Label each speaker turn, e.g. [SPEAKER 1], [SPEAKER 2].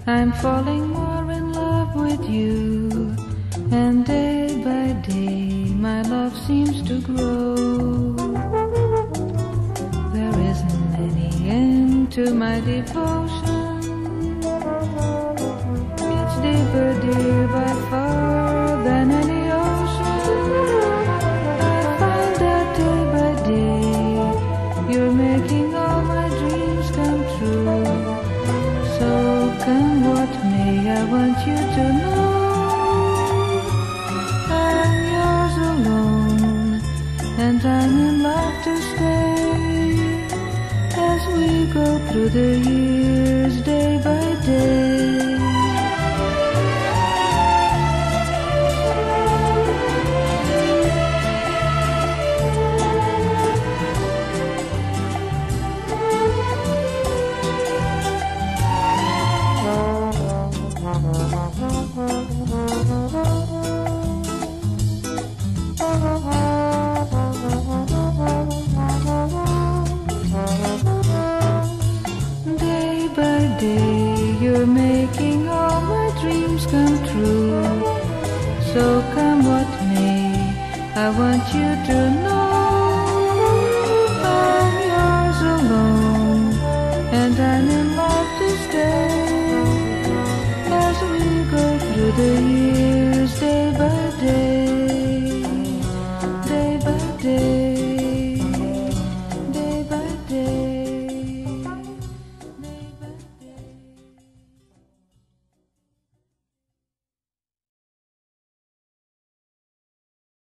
[SPEAKER 1] I'm falling more in love with you, and day by day my love seems to grow. There isn't any end to my devotion. It's deeper, dear, by far than any ocean. I find that day by day you're making all my dreams come true. So come what may, I want you to know I'm yours alone, and I'm in love to stay as we go through the years day by day. Day by day you're making all my dreams come true. So come what may, I want you to know I'm yours alone, and I'm in love to stay as we go through the years.